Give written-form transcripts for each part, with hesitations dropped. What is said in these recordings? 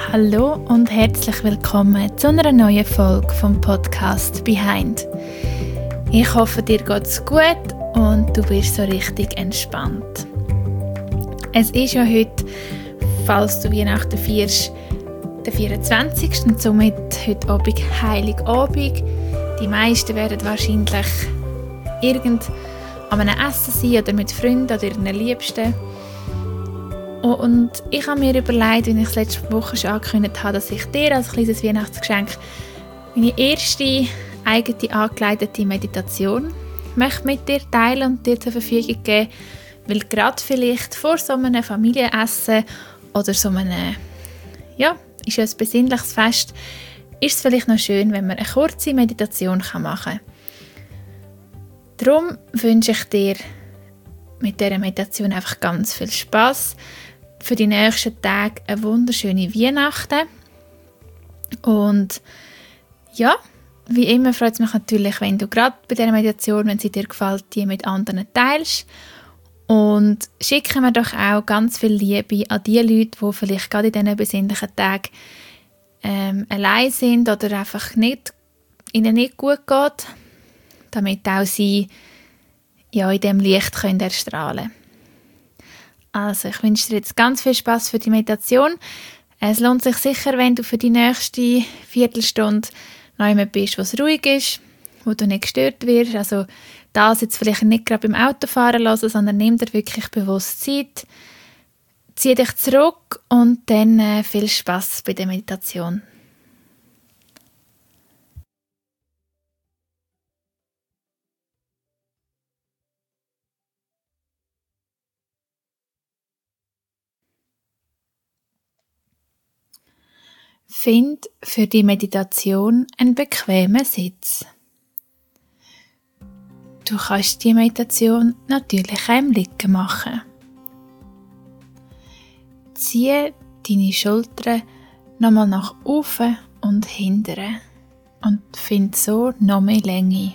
Hallo und herzlich willkommen zu einer neuen Folge vom Podcast Behind. Ich hoffe, dir geht's gut und du bist so richtig entspannt. Es ist ja heute, falls du Weihnachten feierst, der 24. und somit heute Abend Heiligabend. Die meisten werden wahrscheinlich an einem Essen sein oder mit Freunden oder ihren Liebsten. Und ich habe mir überlegt, wie ich es letzte Woche schon angekündigt habe, dass ich dir als kleines Weihnachtsgeschenk meine erste eigene angeleitete Meditation möchte mit dir teilen und dir zur Verfügung geben, weil gerade vielleicht vor so einem Familienessen oder so einem, ist ja ein besinnliches Fest, ist es vielleicht noch schön, wenn man eine kurze Meditation machen kann. Darum wünsche ich dir mit dieser Meditation einfach ganz viel Spass. Für die nächsten Tage eine wunderschöne Weihnachten. Und ja, wie immer freut es mich natürlich, wenn du gerade bei dieser Meditation, wenn sie dir gefällt, die mit anderen teilst. Und schicke mir doch auch ganz viel Liebe an die Leute, die vielleicht gerade in diesen besinnlichen Tagen allein sind oder einfach ihnen nicht gut geht, damit auch sie in diesem Licht können erstrahlen können. Also, ich wünsche dir jetzt ganz viel Spass für die Meditation. Es lohnt sich sicher, wenn du für die nächste Viertelstunde noch jemand bist, wo es ruhig ist, wo du nicht gestört wirst. Also, das jetzt vielleicht nicht gerade beim Autofahren hören, sondern nimm dir wirklich bewusst Zeit. Zieh dich zurück und dann viel Spass bei der Meditation. Find für die Meditation einen bequemen Sitz. Du kannst die Meditation natürlich auch im Liegen machen. Ziehe deine Schultern nochmal nach oben und hinten und find so noch mehr Länge.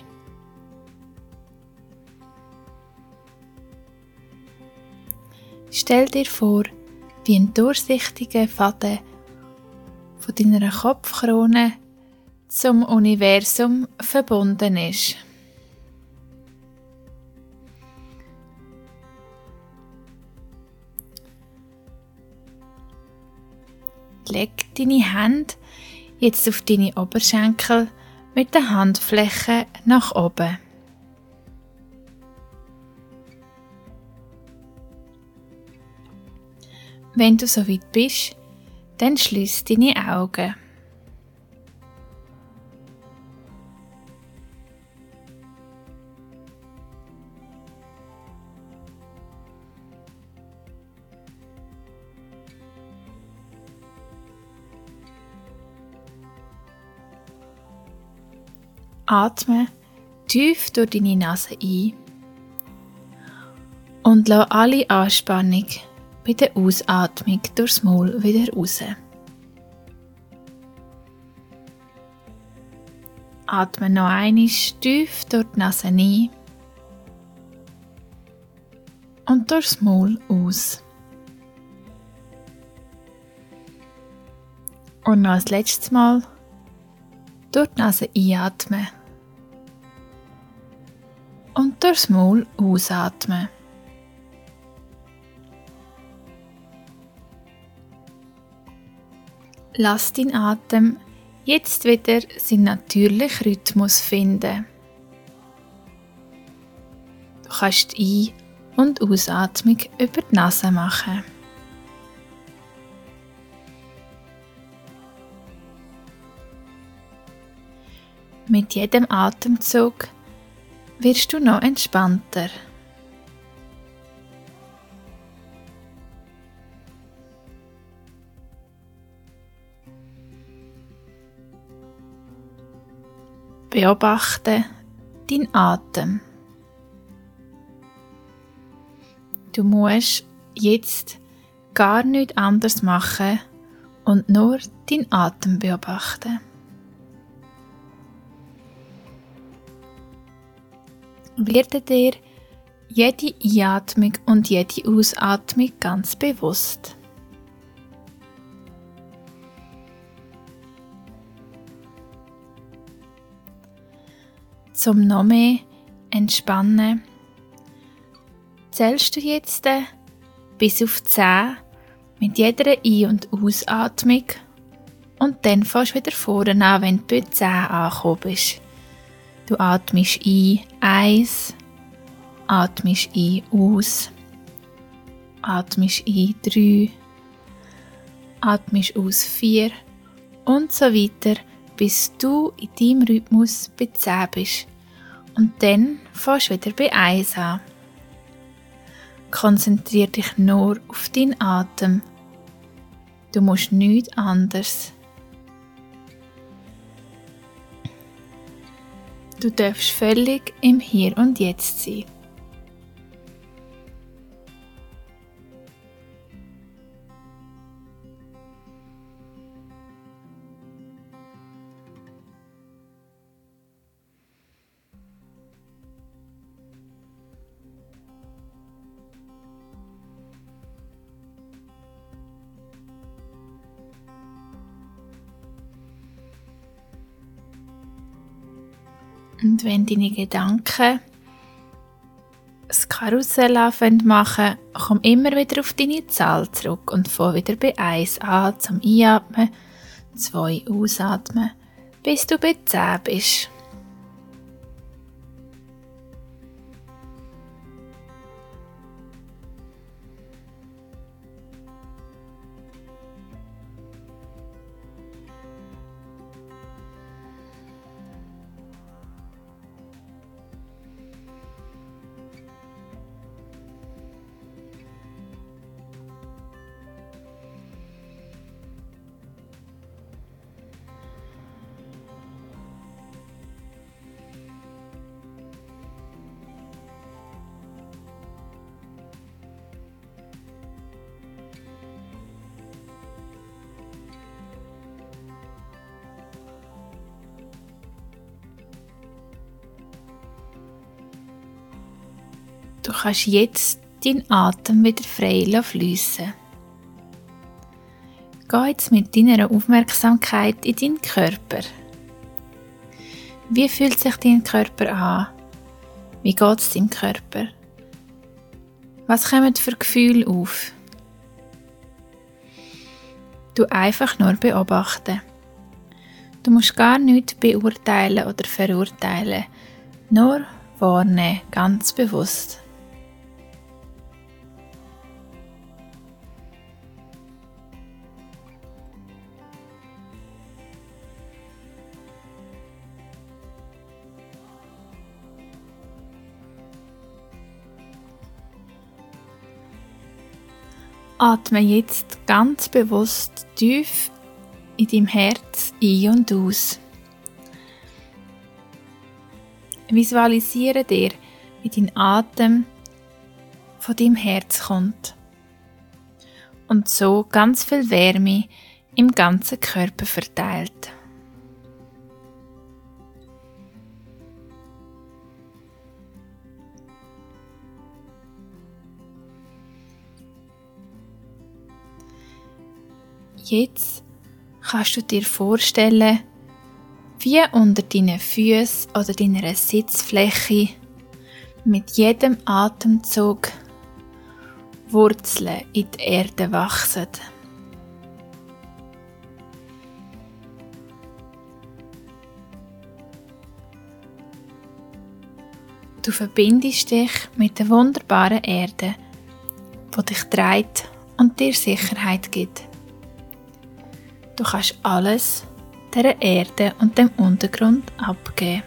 Stell dir vor, wie ein durchsichtiger Faden von deiner Kopfkrone zum Universum verbunden ist. Leg deine Hände jetzt auf deine Oberschenkel mit der Handfläche nach oben. Wenn du so weit bist, dann schließ deine Augen. Atme tief durch deine Nase ein und lass alle Anspannung bei der Ausatmung durchs Maul wieder raus. Atme noch einmal tief durch die Nase ein und durchs Maul aus. Und noch ein letztes Mal durch die Nase einatmen und durchs Maul ausatmen. Lass deinen Atem jetzt wieder seinen natürlichen Rhythmus finden. Du kannst die Ein- und Ausatmung über die Nase machen. Mit jedem Atemzug wirst du noch entspannter. Beobachte deinen Atem. Du musst jetzt gar nichts anderes machen und nur deinen Atem beobachten. Werde dir jede Einatmung und jede Ausatmung ganz bewusst. zum noch mehr entspannen, zählst du jetzt bis auf 10 mit jeder Ein- und Ausatmung und dann fährst du wieder vorne an, wenn du bei 10 angekommen bist. Du atmest ein 1, atmest ein aus, atmest ein 3, atmest aus 4 und so weiter, bis du in deinem Rhythmus bei 10 bist. Und dann fährst du wieder bei 1 an. Konzentriere dich nur auf deinen Atem. Du musst nichts anderes. Du darfst völlig im Hier und Jetzt sein. Und wenn deine Gedanken das Karussell machen, komm immer wieder auf deine Zahl zurück und fahr wieder bei 1 an zum Einatmen, 2 ausatmen, bis du bei 10 bist. Du kannst jetzt deinen Atem wieder frei fliessen. Geh jetzt mit deiner Aufmerksamkeit in deinen Körper. Wie fühlt sich dein Körper an? Wie geht es deinem Körper? Was kommen für Gefühle auf? Du einfach nur beobachten. Du musst gar nichts beurteilen oder verurteilen, nur wahrnehmen, ganz bewusst. Atme jetzt ganz bewusst tief in deinem Herz ein und aus. Visualisiere dir, wie dein Atem von deinem Herz kommt und so ganz viel Wärme im ganzen Körper verteilt. Jetzt kannst du dir vorstellen, wie unter deinen Füßen oder deiner Sitzfläche mit jedem Atemzug Wurzeln in die Erde wachsen. Du verbindest dich mit der wunderbaren Erde, die dich trägt und dir Sicherheit gibt. Du kannst alles dieser Erde und dem Untergrund abgeben.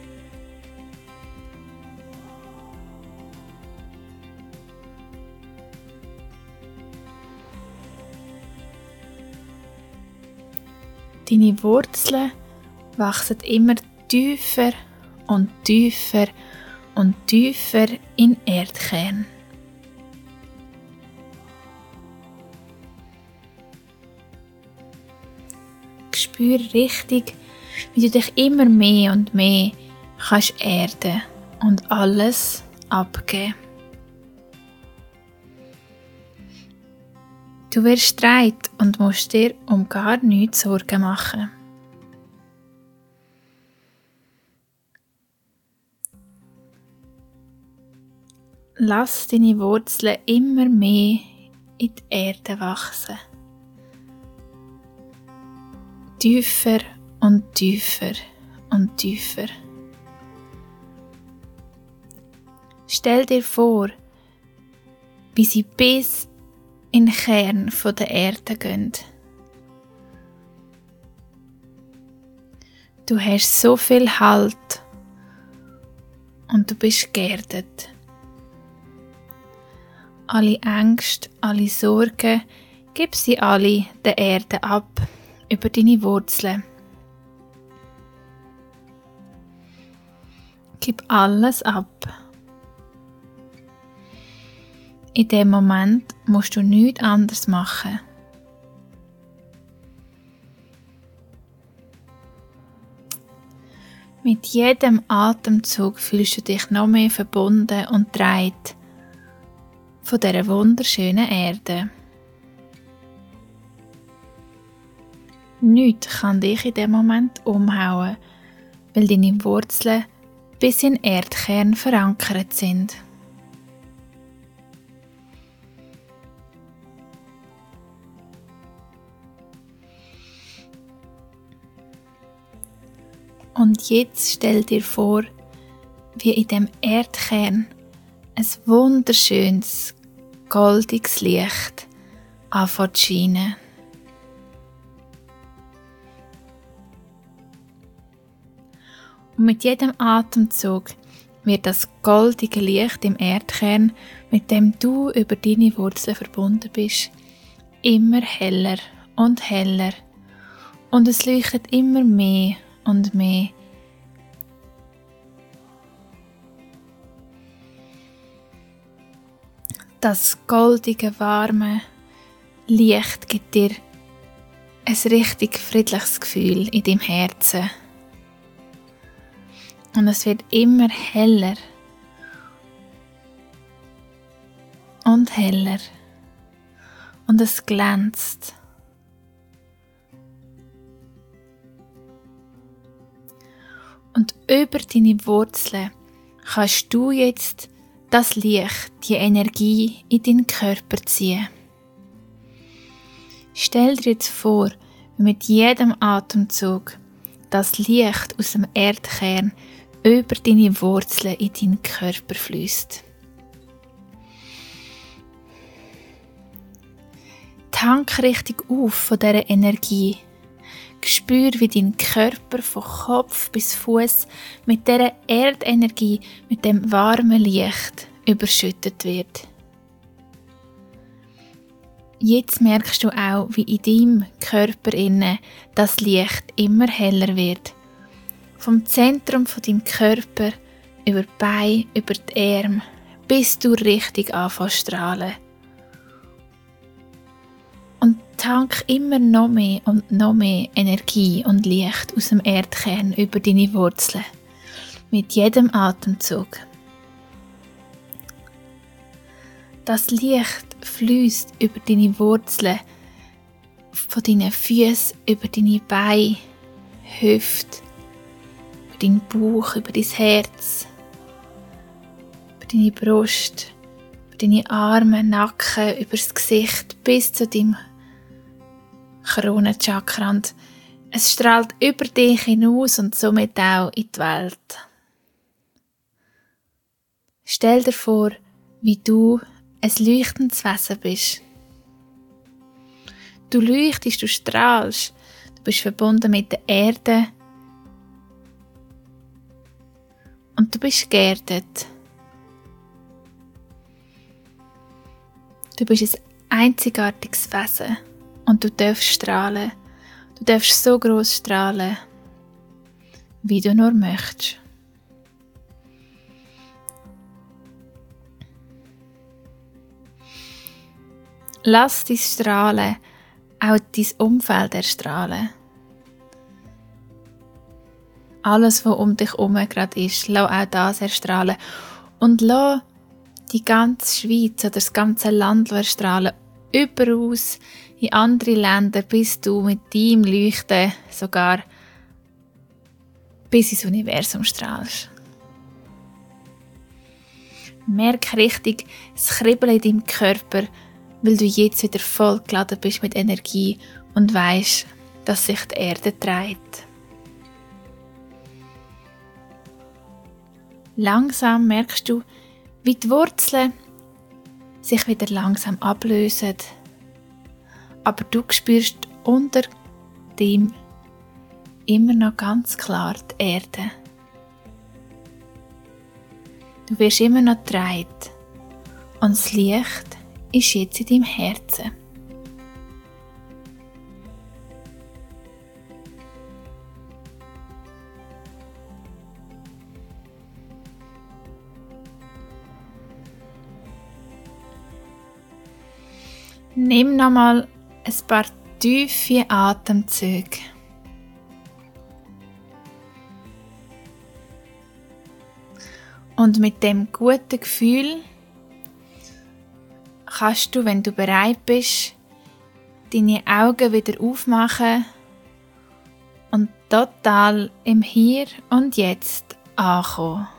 Deine Wurzeln wachsen immer tiefer und tiefer und tiefer in den Erdkern. Spür richtig, wie du dich immer mehr und mehr kannst erden und alles abgeben. Du wirst streit und musst dir um gar nichts Sorgen machen. lass deine Wurzeln immer mehr in die Erde wachsen. Tiefer und tiefer und tiefer. Stell dir vor, wie sie bis in den Kern der Erde gehen. Du hast so viel Halt und du bist geerdet. Alle Ängste, alle Sorgen, gib sie alle der Erde ab über deine Wurzeln. Gib alles ab. In dem Moment musst du nichts anderes machen. Mit jedem Atemzug fühlst du dich noch mehr verbunden und getragen von dieser wunderschönen Erde. Nichts kann dich in dem Moment umhauen, weil deine Wurzeln bis in den Erdkern verankert sind. Und jetzt stell dir vor, wie in dem Erdkern ein wunderschönes, goldiges Licht anfängt zu scheinen. Und mit jedem Atemzug wird das goldige Licht im Erdkern, mit dem du über deine Wurzeln verbunden bist, immer heller und heller. Und es leuchtet immer mehr und mehr. Das goldige, warme Licht gibt dir ein richtig friedliches Gefühl in deinem Herzen. Und es wird immer heller und heller. Und es glänzt. Und über deine Wurzeln kannst du jetzt das Licht, die Energie in deinen Körper ziehen. Stell dir jetzt vor, wie mit jedem Atemzug das Licht aus dem Erdkern über deine Wurzeln in deinen Körper fließt. Tank richtig auf von dieser Energie. Spür, wie dein Körper von Kopf bis Fuß mit dieser Erdenergie, mit dem warmen Licht überschüttet wird. Jetzt merkst du auch, wie in deinem Körper innen das Licht immer heller wird. Vom Zentrum von deinem Körper über die Beine, über die Arme, bis du richtig anfängst zu strahlen. Und tank immer noch mehr und noch mehr Energie und Licht aus dem Erdkern über deine Wurzeln. Mit jedem Atemzug. Das Licht fließt über deine Wurzeln, von deinen Füßen, über deine Beine, Hüfte, über deinen Bauch, über dein Herz, über deine Brust, über deine Arme, Nacken, über das Gesicht bis zu deinem Kronenchakra. Und es strahlt über dich hinaus und somit auch in die Welt. Stell dir vor, wie du ein leuchtendes Wesen bist. Du leuchtest, du strahlst, du bist verbunden mit der Erde und du bist geerdet. Du bist ein einzigartiges Wesen und du darfst strahlen. Du darfst so gross strahlen, wie du nur möchtest. Lass dein Strahlen auch dein Umfeld erstrahlen. Alles, was um dich herum gerade ist, lass auch das erstrahlen. Und lass die ganze Schweiz oder das ganze Land erstrahlen. Überaus in andere Länder, bis du mit deinem Leuchten sogar bis ins Universum strahlst. Merk richtig das Kribbeln in deinem Körper, weil du jetzt wieder voll geladen bist mit Energie und weisst, dass sich die Erde dreht. Langsam merkst du, wie die Wurzeln sich wieder langsam ablösen, aber du spürst unter dem immer noch ganz klar die Erde. Du wirst immer noch getragen und das Licht ist jetzt in deinem Herzen. Nimm nochmal ein paar tiefe Atemzüge. Und mit dem guten Gefühl kannst du, wenn du bereit bist, deine Augen wieder aufmachen und total im Hier und Jetzt ankommen.